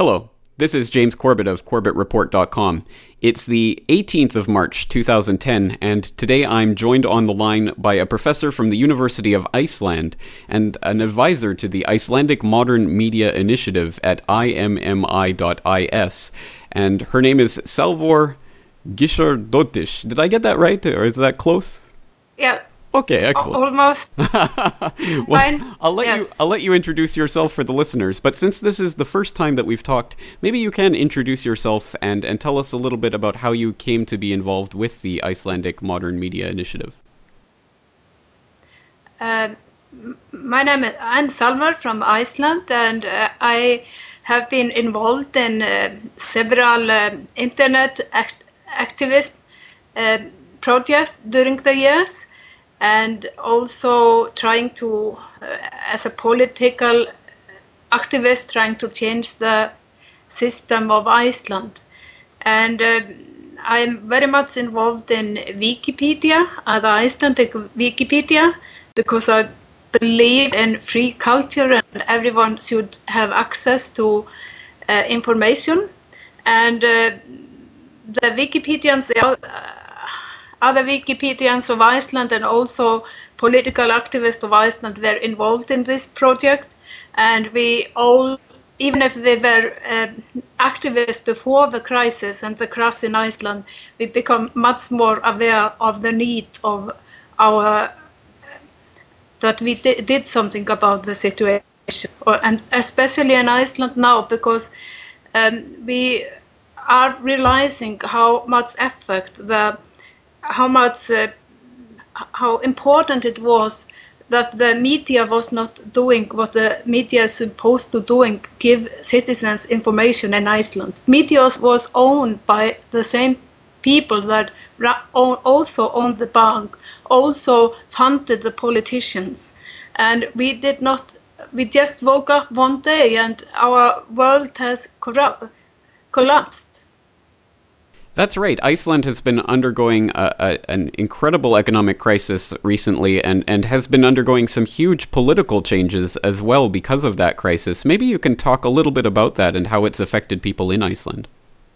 Hello, this is James Corbett of CorbettReport.com. It's the 18th of March, 2010, and today I'm joined on the line by a professor from the University of Iceland and an advisor to the Icelandic Modern Media Initiative at IMMI.is, and her name is Salvor Gísladóttir. Did I get that right, or is that close? Yeah. Okay, excellent. Almost. Well, I'll let you introduce yourself for the listeners, but since this is the first time that we've talked, maybe you can introduce yourself and tell us a little bit about how you came to be involved with the Icelandic Modern Media Initiative. I'm Salvor from Iceland, and I have been involved in several internet activist projects during the years. And also trying to, as a political activist, trying to change the system of Iceland. And I'm very much involved in Wikipedia, the Icelandic Wikipedia, because I believe in free culture and everyone should have access to information. And the Wikipedians, other Wikipedians of Iceland and also political activists of Iceland were involved in this project, and we all, even if we were activists before the crisis and the crash in Iceland, we become much more aware of the need of that we did something about the situation, and especially in Iceland now, because we are realizing how much effect how important it was that the media was not doing what the media is supposed to do, give citizens information in Iceland. Media was owned by the same people that also owned the bank, also funded the politicians. And we just woke up one day and our world has collapsed. That's right. Iceland has been undergoing an incredible economic crisis recently and has been undergoing some huge political changes as well because of that crisis. Maybe you can talk a little bit about that and how it's affected people in Iceland.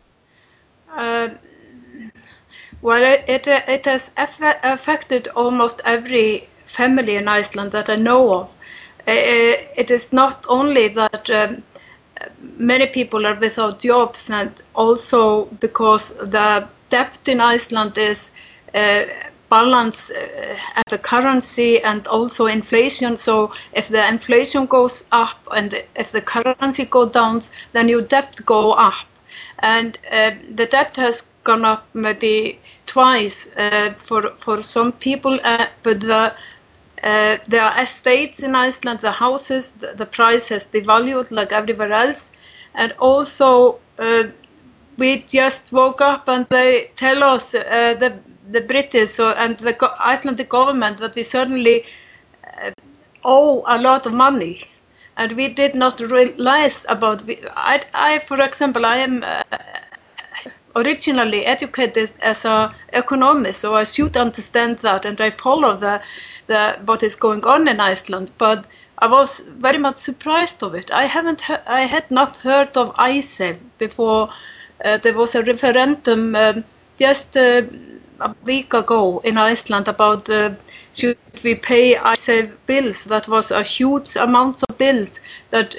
It has affected almost every family in Iceland that I know of. It is not only that many people are without jobs, and also because the debt in Iceland is balanced at the currency and also inflation. So if the inflation goes up and if the currency goes down, then your debt go up. And the debt has gone up maybe twice for some people, but there are estates in Iceland, the houses, the price has devalued like everywhere else. And also we just woke up and they tell us, the British and the Icelandic government, that we certainly owe a lot of money. And we did not realize about, for example, I am originally educated as an economist, so I should understand that, and I follow what is going on in Iceland, but I was very much surprised of it. I had not heard of Icesave before there was a referendum just a week ago in Iceland about should we pay Icesave bills. That was a huge amount of bills that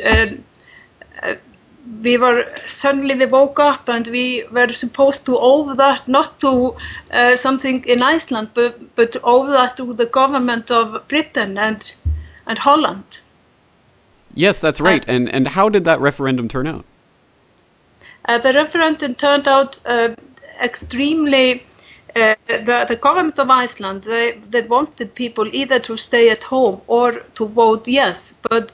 we woke up and we were supposed to owe that not to something in Iceland, but owe that to the government of Britain and Holland. Yes, that's right. And how did that referendum turn out? The referendum turned out extremely. The government of Iceland, they wanted people either to stay at home or to vote yes, but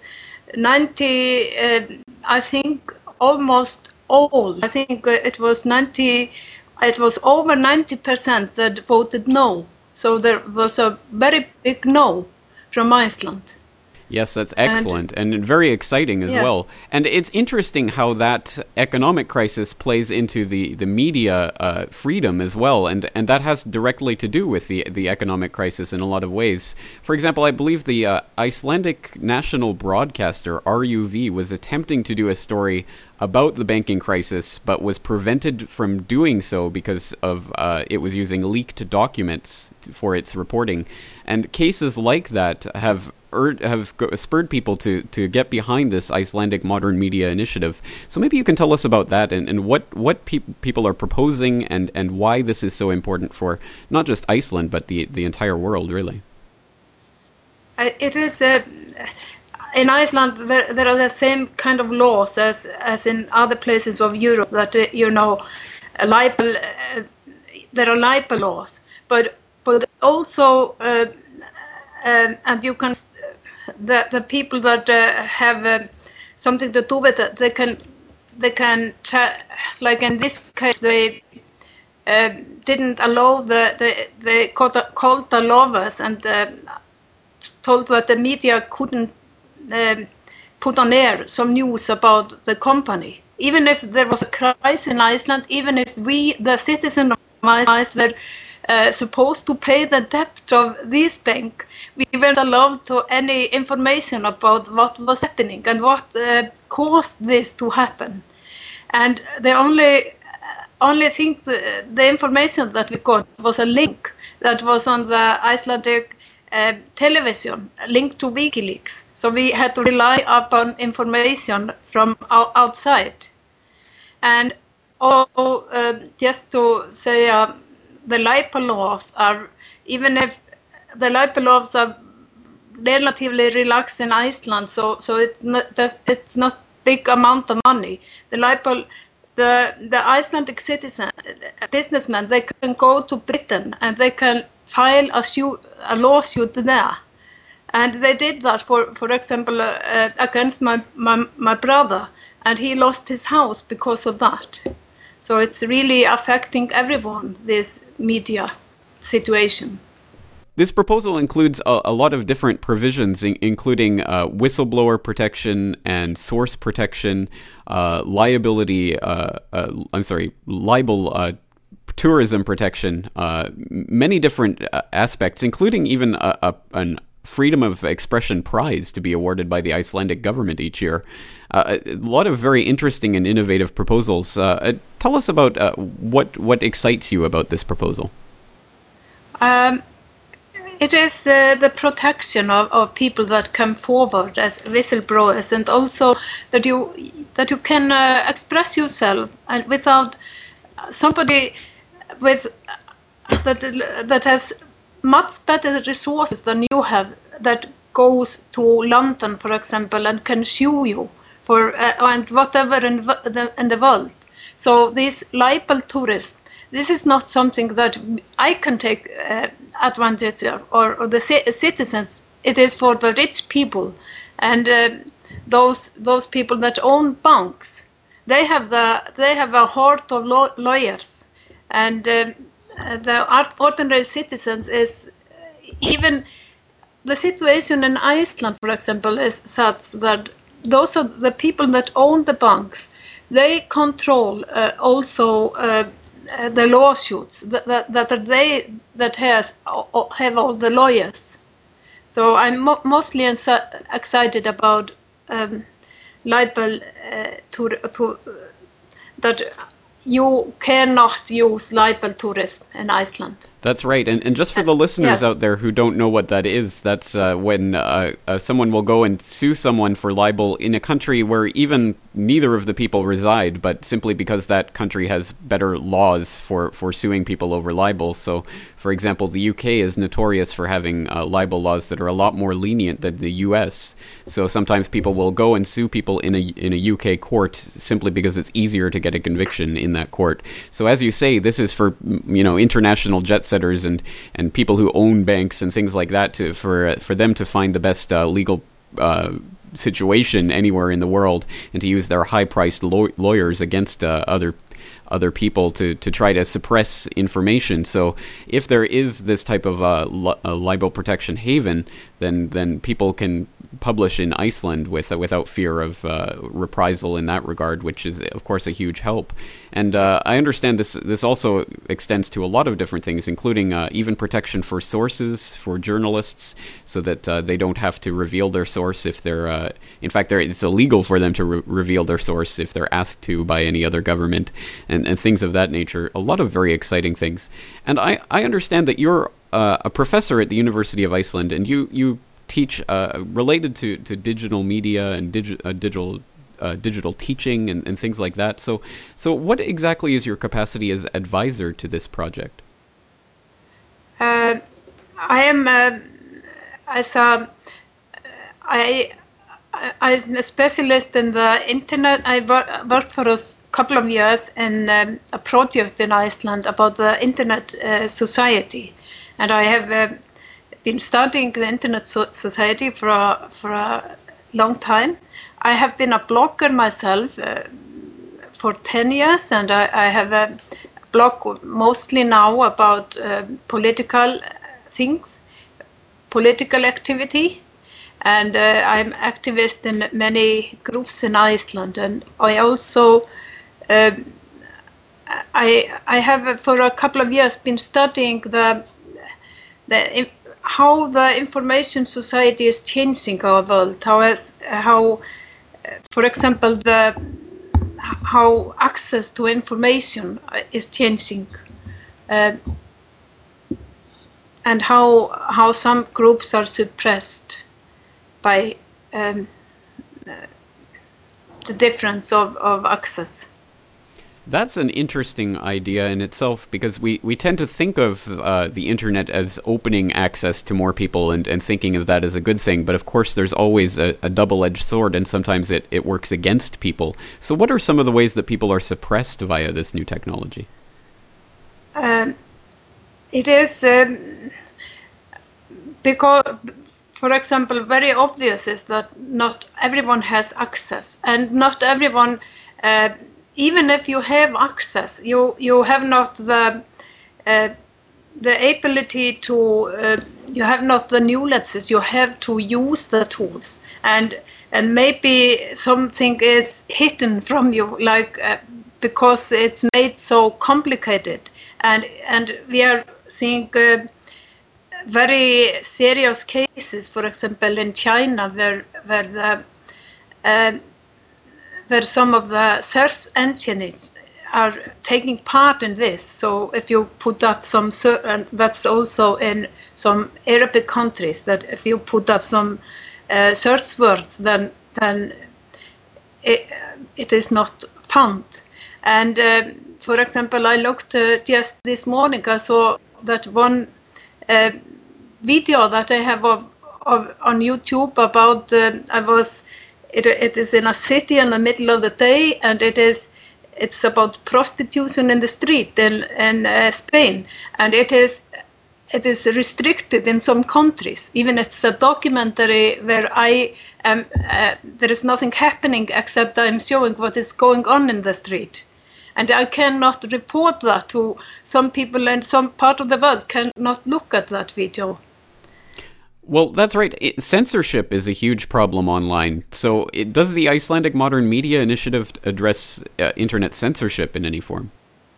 I think almost all. I think it was over 90% that voted no. So there was a very big no from Iceland. Yes, that's excellent and very exciting as well. And it's interesting how that economic crisis plays into the media freedom as well, and that has directly to do with the economic crisis in a lot of ways. For example, I believe the Icelandic national broadcaster RUV was attempting to do a story about the banking crisis, but was prevented from doing so because of it was using leaked documents for its reporting. And cases like that have spurred people to get behind this Icelandic Modern Media Initiative. So maybe you can tell us about that and what people are proposing and why this is so important for not just Iceland, but the entire world, really. It is... in Iceland, there are the same kind of laws as in other places of Europe, that, libel, there are libel laws, but also, and you can, the people that have something to do with it, they can like in this case, they didn't allow they called the lovers and told that the media couldn't put on air some news about the company. Even if there was a crisis in Iceland, even if we, the citizens of Iceland, were supposed to pay the debt of this bank, we weren't allowed to any information about what was happening and what caused this to happen. And the only thing, the information that we got was a link that was on the Icelandic television linked to WikiLeaks. So we had to rely upon information from outside. And just to say, the libel laws are, even if the libel laws are relatively relaxed in Iceland, so it's not big amount of money. The Icelandic businessmen, they can go to Britain and they can file a lawsuit there, and they did that for example against my brother, and he lost his house because of that. So it's really affecting everyone, this media situation. This proposal includes a lot of different provisions, including whistleblower protection and source protection, libel tourism protection, many different aspects, including even a freedom of expression prize to be awarded by the Icelandic government each year. A lot of very interesting and innovative proposals. Tell us about what excites you about this proposal. It is the protection of people that come forward as whistleblowers, and also that you can express yourself and without somebody that has much better resources than you have, that goes to London, for example, and can sue you for and whatever in the world. So this libel tourism, this is not something that I can take advantage of, or the citizens. It is for the rich people and those people that own banks. They have a horde of lawyers, and the ordinary citizens is, even the situation in Iceland, for example, is such that those are the people that own the banks. They control also the lawsuits that have all the lawyers. So I'm mostly excited about libel that you cannot use libel tourism in Iceland. That's right. And just for the listeners out there who don't know what that is, that's when someone will go and sue someone for libel in a country where even neither of the people reside, but simply because that country has better laws for suing people over libel. So, for example, the UK is notorious for having libel laws that are a lot more lenient than the US. So sometimes people will go and sue people in a UK court simply because it's easier to get a conviction in that court. So as you say, this is for international jet setters and people who own banks and things like that for them to find the best legal situation anywhere in the world, and to use their high-priced lawyers against other people to try to suppress information. So if there is this type of libel protection haven, then people can publish in Iceland without fear of reprisal in that regard, which is, of course, a huge help. And I understand this also extends to a lot of different things, including even protection for sources, for journalists, so that they don't have to reveal their source if they're... in fact, it's illegal for them to reveal their source if they're asked to by any other government, and things of that nature. A lot of very exciting things. And I understand that you're a professor at the University of Iceland, and you teach related to digital media and digital teaching and things like that. So what exactly is your capacity as advisor to this project? I am I'm a specialist in the internet. I worked for a couple of years in a project in Iceland about the internet society, and I have been studying the Internet Society for a long time. I have been a blogger myself for 10 years, and I have a blog mostly now about political things, political activity, and I'm activist in many groups in Iceland. And I also I have for a couple of years been studying how the information society is changing our world, how for example, how access to information is changing, and how some groups are suppressed by the difference of access. That's an interesting idea in itself, because we tend to think of the internet as opening access to more people and thinking of that as a good thing. But of course, there's always a double-edged sword, and sometimes it works against people. So what are some of the ways that people are suppressed via this new technology? It is because, for example, very obvious is that not everyone has access, and not everyone... even if you have access, you have not the ability to, you have not the knowledge. You have to use the tools, and maybe something is hidden from you, like because it's made so complicated, and we are seeing very serious cases, for example, in China, where some of the search engines are taking part in this. So if you put up some, and that's also in some Arabic countries, that if you put up some search words, then it is not found. And for example, I looked just this morning, I saw that one video that I have of on YouTube about, It is in a city in the middle of the day, and it's about prostitution in the street in Spain, and it is restricted in some countries. Even it's a documentary where there is nothing happening except I'm showing what is going on in the street, and I cannot report that to some people in some part of the world cannot look at that video. Well, that's right. Censorship is a huge problem online. So does the Icelandic Modern Media Initiative address internet censorship in any form?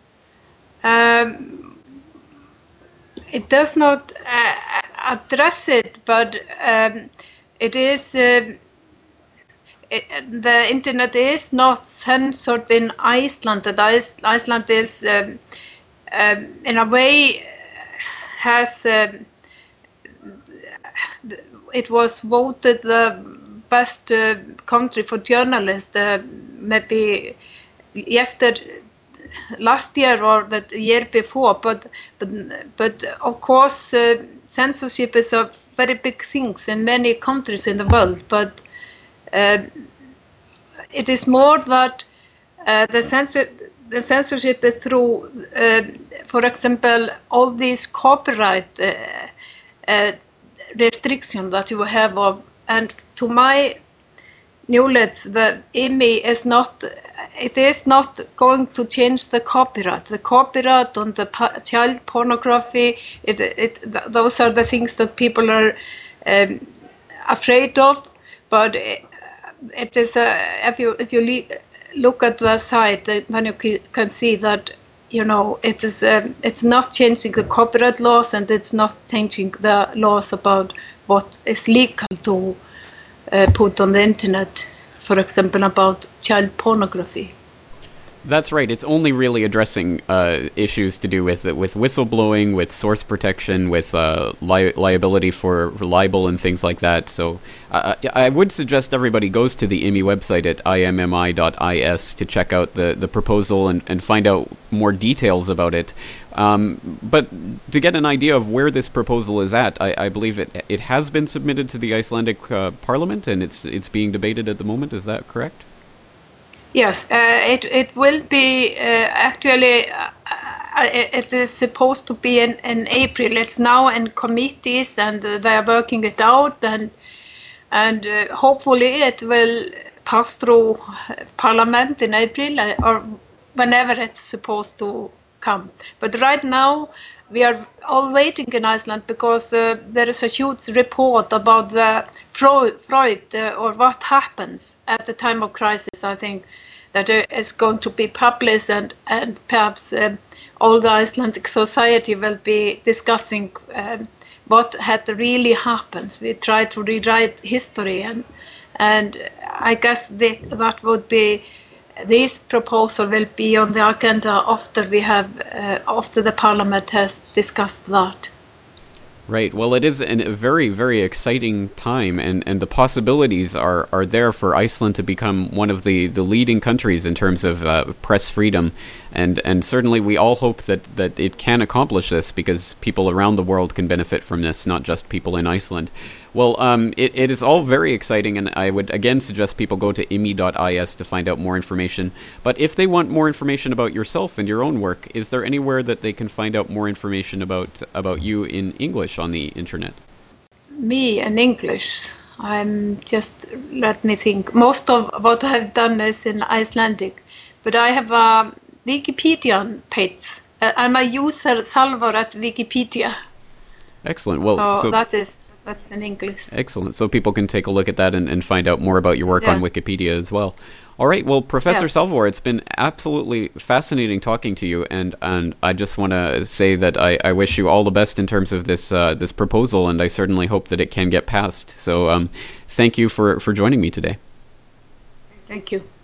It does not address it, but it is... the internet is not censored in Iceland. That Iceland is, in a way, has... it was voted the best country for journalists maybe last year or the year before, but of course censorship is a very big thing in many countries in the world, but it is more that the censorship is through, for example, all these copyright restriction that you have of, and to my knowledge, the IMI is not going to change the copyright. The copyright on the child pornography, those are the things that people are afraid of. but it is if you look at the site, then you can see that it is it's not changing the copyright laws, and it's not changing the laws about what is legal to put on the internet, for example, about child pornography. That's right. It's only really addressing issues to do with whistleblowing, with source protection, with liability for libel and things like that. So I would suggest everybody goes to the IMI website at immi.is to check out the proposal and find out more details about it. But to get an idea of where this proposal is at, I believe it has been submitted to the Icelandic Parliament, and it's being debated at the moment. Is that correct? Yes, it will be actually. It is supposed to be in April. It's now in committees, and they are working it out, and hopefully it will pass through Parliament in April or whenever it's supposed to come. But right now we are all waiting in Iceland because there is a huge report about the Freud or what happens at the time of crisis. I think that is going to be published, and perhaps all the Icelandic society will be discussing what had really happened. We try to rewrite history, and I guess that would be. This proposal will be on the agenda after the Parliament has discussed that. Right. Well, it is a very, very exciting time, and the possibilities are there for Iceland to become one of the leading countries in terms of press freedom, and certainly we all hope that it can accomplish this, because people around the world can benefit from this, not just people in Iceland. Well, it is all very exciting, and I would again suggest people go to imi.is to find out more information. But if they want more information about yourself and your own work, is there anywhere that they can find out more information about you in English on the internet? Me in English? Let me think. Most of what I've done is in Icelandic, but I have a Wikipedia page. I'm a user Salvor at Wikipedia. Excellent. Well, so that's in English. Excellent. So people can take a look at that and find out more about your work on Wikipedia as well. All right. Well, Professor Salvor, it's been absolutely fascinating talking to you, and I just want to say that I wish you all the best in terms of this proposal, and I certainly hope that it can get passed. So thank you for joining me today. Thank you.